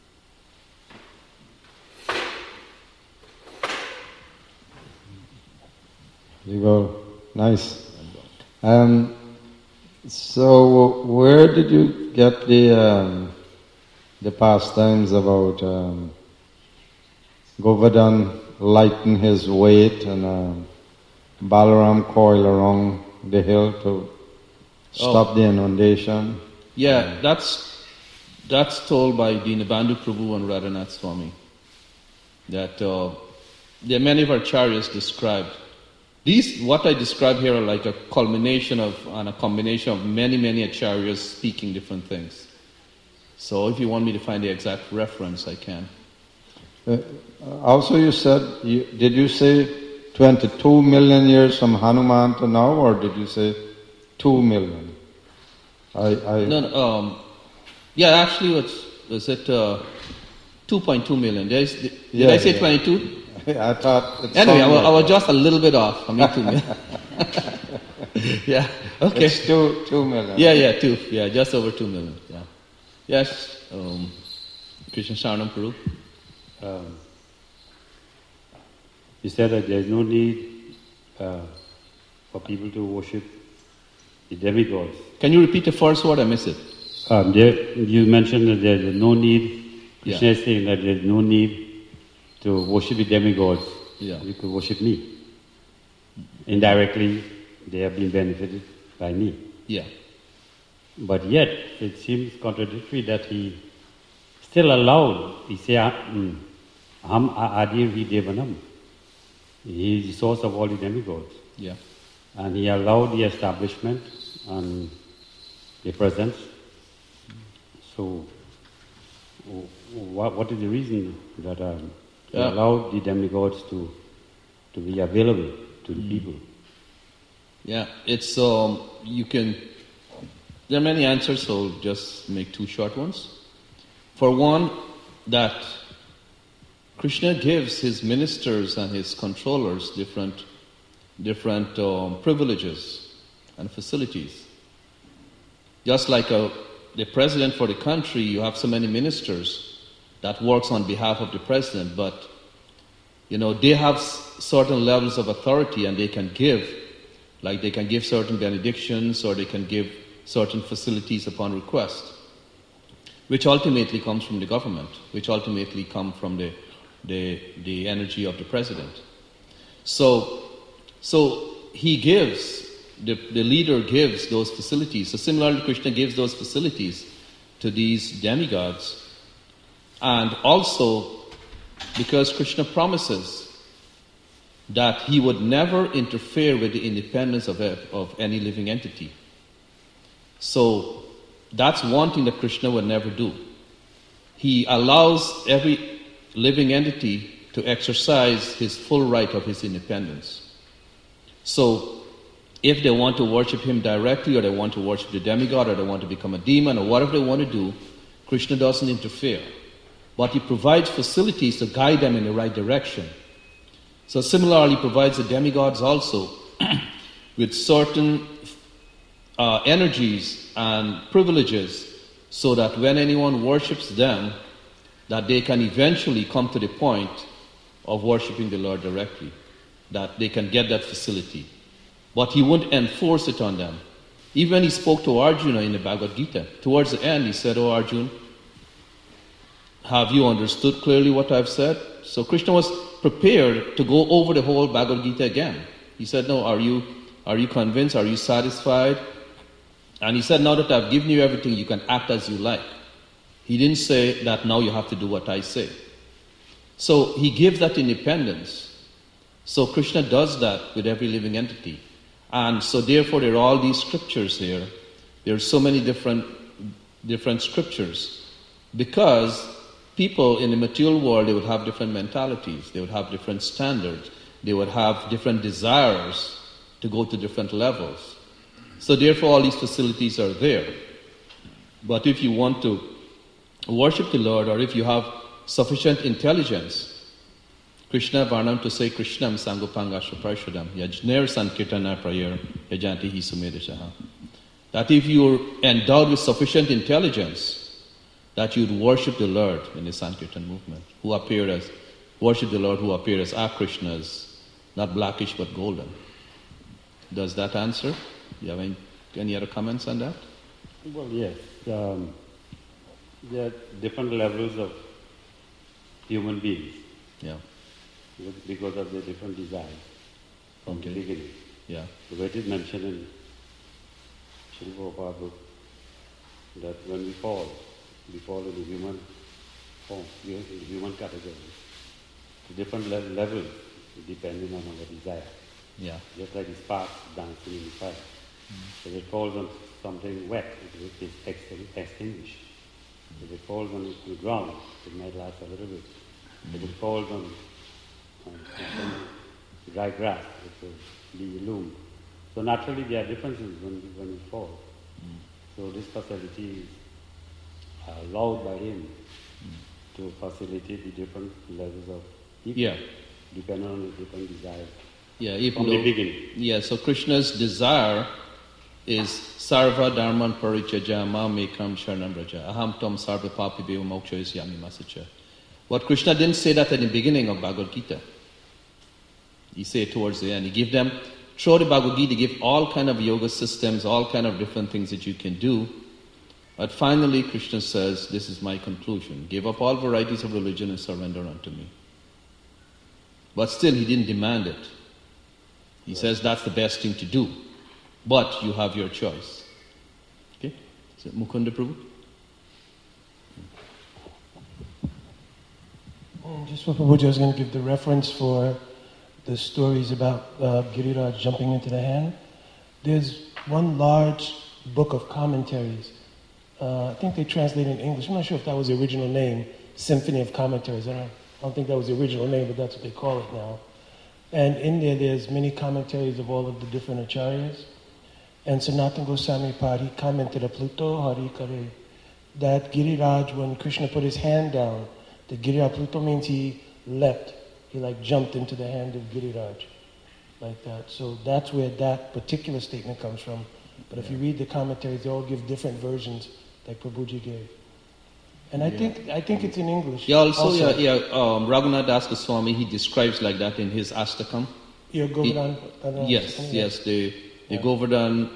You go. Nice. Um, so, where did you get the um, the pastimes about um, Govardhan lighten his weight and um, Balaram coil around the hill to stop oh. the inundation? Yeah, that's that's told by Dinabandhu Prabhu and Radhanath Swami. That uh, there are many of our acharyas described. These, what I describe here, are like a culmination of and a combination of many, many acharyas speaking different things. So if you want me to find the exact reference, I can. Uh, also you said, you, did you say twenty-two million years from Hanuman to now, or did you say two million? I, I No, no um, yeah, actually, what's, was it uh, two point two million? Did I, did yeah, I say yeah. twenty-two? I thought... It's anyway, I was, like I was just a little bit off. I mean, two million. Yeah, okay. It's two, two million. Yeah, yeah, two. Yeah, just over two million. Yeah. Yes, um, Krishna Sharanam Prabhu. Um, you said that there is no need uh, for people to worship the demigods. Can you repeat the first word? I missed it. Um, there, you mentioned that there is no need. Krishna Yeah. is saying that there is no need to worship the demigods. Yeah. You could worship me. Indirectly, they have been benefited by me. Yeah. But yet, it seems contradictory that he still allowed, he said, mm, Ham Adi Videvanam. He is the source of all the demigods. Yeah. And he allowed the establishment and the presence. So, what, what is the reason that um, he Yeah. allowed the demigods to to be available to the people? Yeah, it's um, you can. There are many answers, so I'll just make two short ones. For one, that Krishna gives his ministers and his controllers different, different um, privileges and facilities. Just like a, the president for the country, you have so many ministers that works on behalf of the president, but you know they have s- certain levels of authority, and they can give, like they can give certain benedictions, or they can give certain facilities upon request, which ultimately comes from the government, which ultimately come from the the, the energy of the president. So, so he gives, the, the leader gives those facilities. So similarly, Krishna gives those facilities to these demigods. And also, because Krishna promises that he would never interfere with the independence of, of any living entity. So that's one thing that Krishna would never do. He allows every living entity to exercise his full right of his independence. So if they want to worship him directly, or they want to worship the demigod, or they want to become a demon, or whatever they want to do, Krishna doesn't interfere. But he provides facilities to guide them in the right direction. So similarly, he provides the demigods also with certain uh, energies and privileges, so that when anyone worships them, that they can eventually come to the point of worshipping the Lord directly, that they can get that facility. But he wouldn't enforce it on them. Even when he spoke to Arjuna in the Bhagavad Gita, towards the end he said, "Oh Arjuna, have you understood clearly what I've said?" So Krishna was prepared to go over the whole Bhagavad Gita again. He said, "No, are you are you convinced? Are you satisfied?" And he said, "Now that I've given you everything, you can act as you like." He didn't say that now you have to do what I say. So he gives that independence. So Krishna does that with every living entity. And so therefore there are all these scriptures here. There are so many different, different scriptures. Because people in the material world, they would have different mentalities. They would have different standards. They would have different desires to go to different levels. So therefore all these facilities are there. But if you want to worship the Lord, or if you have sufficient intelligence, Krishna varnam to say Krishnam sangopanga shaparshadam yajner sankirtana prayer yajanti hi sumedashaha. That if you're endowed with sufficient intelligence, that you'd worship the Lord in the Sankirtan movement, who appear as, worship the Lord who appear as our Krishnas, not blackish but golden. Does that answer? Do you have any, any other comments on that? Well, yes. Um, there are different levels of human beings. Yeah. Because of their different desires from Okay. the beginning. Yeah. So it is mentioned in Srila Prabhupada book that when we fall, we fall in the human form, in the human category, to different le- levels depending on our desire. Yeah. Just like the sparks dancing in the fire. Mm-hmm. If it falls on something wet, it is extin- extinguished. Mm-hmm. If it falls on the ground, it might last a little bit. Mm-hmm. If it falls on, on, on dry grass, it will be illumined. So naturally there are differences when, when we fall. Mm-hmm. So this facility is allowed by him mm-hmm. to facilitate the different levels of people, yeah. depending on the different desires. Yeah, if from no, the beginning. Yeah, so Krishna's desire is sarva dharman parichaja ma mekam sharanam raja aham tam sarva papi beva moksha isyami masacha. What Krishna didn't say that at the beginning of Bhagavad Gita. He said towards the end. He gave them, through the Bhagavad Gita, he gave all kind of yoga systems, all kind of different things that you can do. But finally Krishna says, this is my conclusion. Give up all varieties of religion and surrender unto me. But still he didn't demand it. He right. says that's the best thing to do. But you have your choice. Okay? So Mukunda Prabhu? Mm. just for Prabhuji, I was going to give the reference for the stories about uh, Giriraj jumping into the hand. There's one large book of commentaries. Uh, I think they translated in English. I'm not sure if that was the original name, Symphony of Commentaries. I don't, I don't think that was the original name, but that's what they call it now. And in there, there's many commentaries of all of the different acharyas. And Sanatana Goswami Pad, he commented a Pluto Hari Kare, that Giriraj, when Krishna put his hand down, the Giriraj Pluto means he leapt. He like jumped into the hand of Giriraj, like that. So that's where that particular statement comes from. But if you read the commentaries, they all give different versions, like Prabhuji gave. And I yeah. think I think it's in English. Yeah, also, also. yeah, yeah um, Raghunath Das Goswami, he describes like that in his Astakam. Yeah, Govardhan. He, yes, Astakam, yes, the, the yeah. Govardhan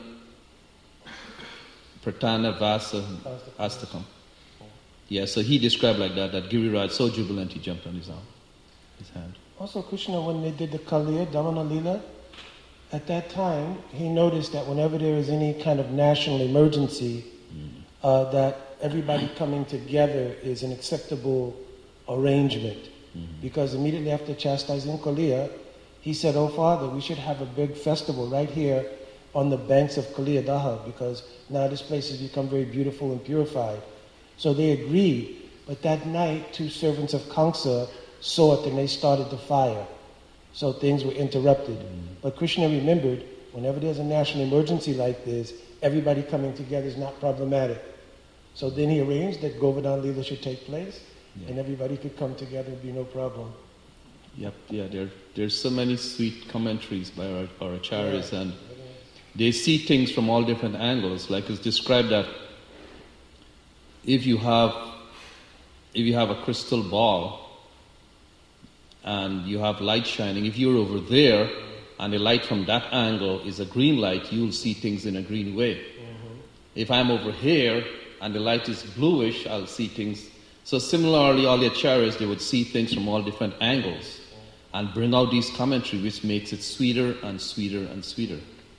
Pratana Vasa Astakam. Yeah, so he described like that, that Giriraj, so jubilant, he jumped on his arm, his hand. Also, Krishna, when they did the Kaliya, Damana Lila, at that time, he noticed that whenever there was any kind of national emergency, mm. uh, that everybody coming together is an acceptable arrangement. Mm-hmm. Because immediately after chastising Kaliya, he said, "Oh Father, we should have a big festival right here on the banks of Kaliya Daha, because now this place has become very beautiful and purified." So they agreed, but that night, two servants of Kamsa saw it and they started the fire. So things were interrupted. Mm-hmm. But Krishna remembered, whenever there's a national emergency like this, everybody coming together is not problematic. So then he arranged that Govardhan Lila should take place, yeah. and everybody could come together and be no problem. Yep, yeah, there, there's so many sweet commentaries by our, our acharyas, yeah. and they see things from all different angles. Like it's described that if you have if you have a crystal ball and you have light shining, if you're over there and the light from that angle is a green light, you'll see things in a green way. Mm-hmm. If I'm over here and the light is bluish, I'll see things. So similarly, all the acharyas, they would see things from all different angles and bring out these commentary, which makes it sweeter and sweeter and sweeter.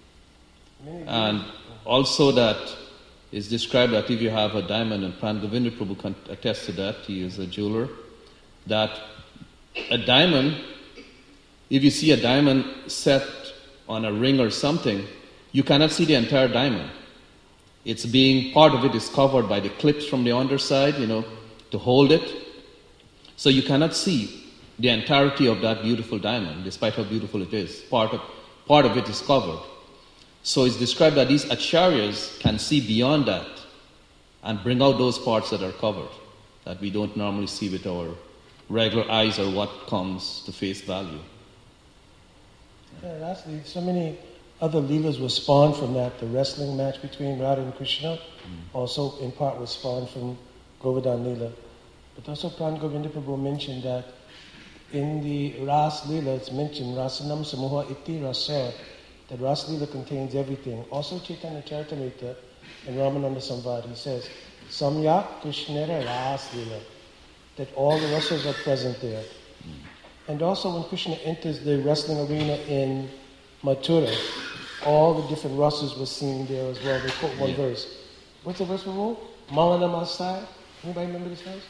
And also that is described that if you have a diamond, and Pran Govinda Prabhu can attest to that, he is a jeweler, that a diamond, if you see a diamond set on a ring or something, you cannot see the entire diamond. It's being, part of it is covered by the clips from the underside, you know, to hold it. So you cannot see the entirety of that beautiful diamond, despite how beautiful it is. Part of, part of it is covered. So it's described that these acharyas can see beyond that and bring out those parts that are covered, that we don't normally see with our regular eyes or what comes to face value. Yeah, lastly, so many other leelas were spawned from that. The wrestling match between Radha and Krishna mm. also in part was spawned from Govardhan Leela. But also Pran Govinda Prabhu mentioned that in the Ras Leela, it's mentioned, Rasanam Samoha Iti Rasa, that Ras Leela contains everything. Also Chaitanya Charitamrita and Ramananda Samvad, he says, Samyak Krishnera Ras Leela, that all the rasas are present there. Mm. And also when Krishna enters the wrestling arena in Mathura, all the different rasas were seen there as well. They quote one yeah. verse. What's the verse we wrote? Malanamasnaya. Anybody remember this verse?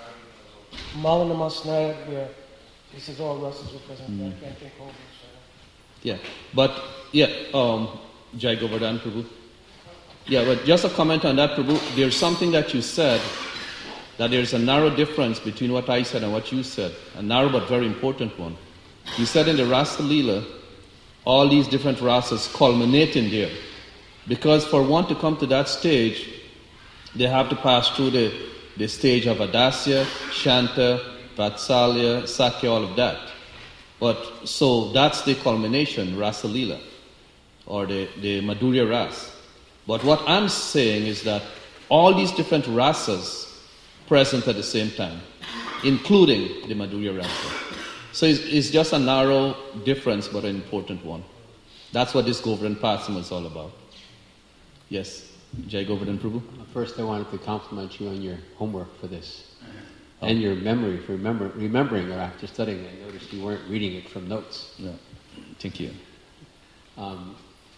Malanamasnaya, where he says all rasas were present mm. there. I can't think of it. Yeah, but, yeah, um, Jai Govardhan Prabhu. Yeah, but just a comment on that, Prabhu. There's something that you said, that there's a narrow difference between what I said and what you said. A narrow but very important one. You said in the Rasa Leela, all these different rasas culminate in there. Because for one to come to that stage, they have to pass through the, the stage of Adasya, Shanta, Vatsalya, Sakya, all of that. But so that's the culmination, Rasa Leela, or the, the Madhurya Ras. But what I'm saying is that all these different rasas present at the same time, including the Madhurya Rasa. So it's, it's just a narrow difference, but an important one. That's what this Govardhan Pasam is all about. Yes, Jai Govardhan Prabhu. First, I wanted to compliment you on your homework for this. Oh. And your memory for remember, remembering it after studying it. I noticed you weren't reading it from notes. Yeah. Thank you. Um,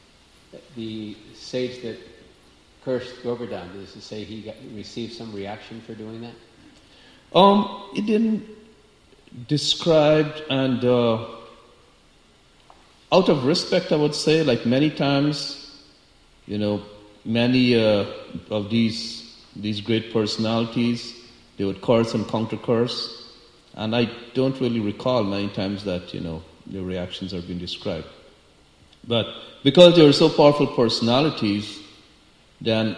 the sage that cursed Govardhan, does it say he got, received some reaction for doing that? Um, it didn't described, and uh, out of respect, I would say, like many times, you know, many uh, of these these great personalities, they would curse and counter-curse, and I don't really recall many times that, you know, their reactions are being described. But because they were so powerful personalities, then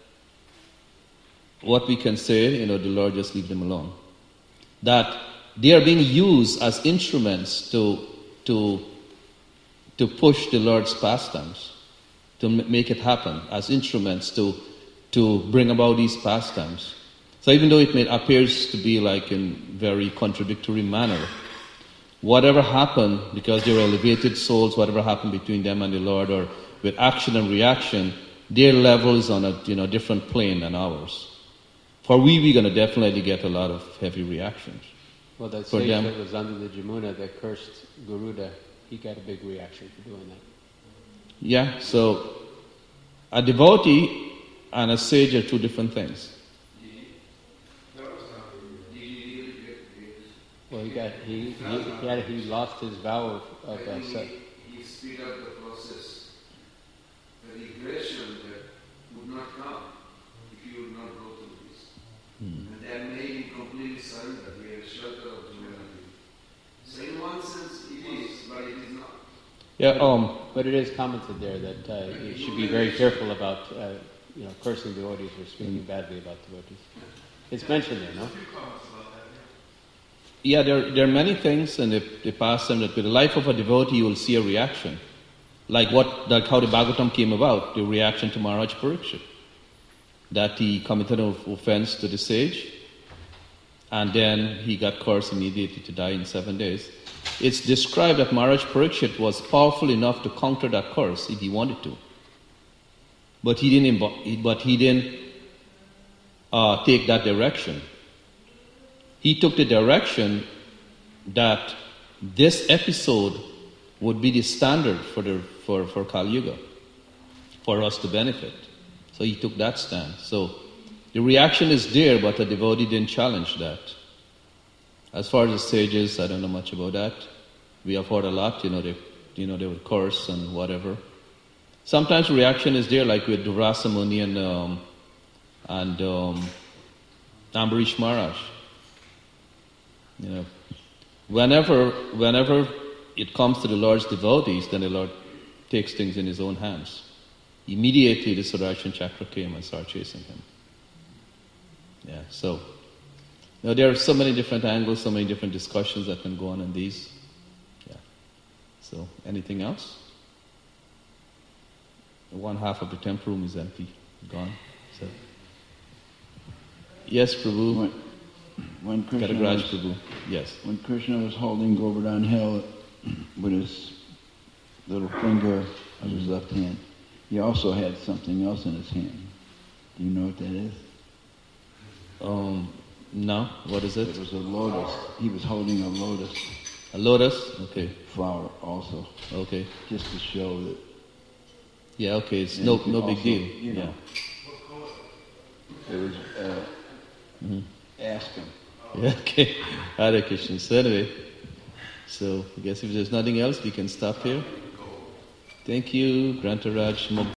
what we can say, you know, the Lord just leave them alone. That they are being used as instruments to to to push the Lord's pastimes, to m- make it happen, as instruments to to bring about these pastimes. So even though it may appears to be like in very contradictory manner, whatever happened, because they were elevated souls, whatever happened between them and the Lord, or with action and reaction, their level is on a you know different plane than ours. For we, we're going to definitely get a lot of heavy reactions. Well, that For sage them. that was under the Jamuna that cursed Garuda, he got a big reaction for doing that. Yeah, so a devotee and a sage are two different things. Well, he got he he, he, had, he lost his vow of, of uh, se- He speed up the process. The regression that would not come if you would not go through this. Hmm. And that made him completely surrender. We are shelter of humanity. So in one sense it is, but it is not. Yeah, um, but it is commented there that uh, you should be very careful about uh, you know cursing devotees or speaking badly about devotees. It's mentioned there, no? Yeah, there, there are many things in the, the past, and that with the life of a devotee, you will see a reaction, like what, like how the Bhagavatam came about, the reaction to Maharaj Parikshit, that he committed an offense to the sage, and then he got cursed immediately to die in seven days. It's described that Maharaj Parikshit was powerful enough to counter that curse if he wanted to, but he didn't. But he didn't uh, take that direction. He took the direction that this episode would be the standard for the for, for Kali Yuga, for us to benefit. So he took that stand. So the reaction is there, but the devotee didn't challenge that. As far as the sages, I don't know much about that. We have heard a lot, you know, they you know they would curse and whatever. Sometimes reaction is there, like with Durvasa Muni and um, and um, Ambarish Maharaj. You know, whenever whenever it comes to the Lord's devotees, then the Lord takes things in His own hands. Immediately, the Sudarshan Chakra came and started chasing him. Yeah, so now there are so many different angles, so many different discussions that can go on in these. Yeah. So, anything else? One half of the temple room is empty, gone. So, yes, Prabhu. When, when Krishna was, Prabhu. Yes. When Krishna was holding Govardhan Hill with his little finger of his left hand, he also had something else in his hand. Do you know what that is? Um, no. What is it? It was a lotus. He was holding a lotus. A lotus? Okay. Flower also. Okay. Just to show that. Yeah, okay. It's no no also, big deal. You know, yeah. It was, uh, Mm-hmm. ask him. Yeah, okay. Hare Krishna. So anyway, so I guess if there's nothing else, we can stop here. Thank you, Grantaraj.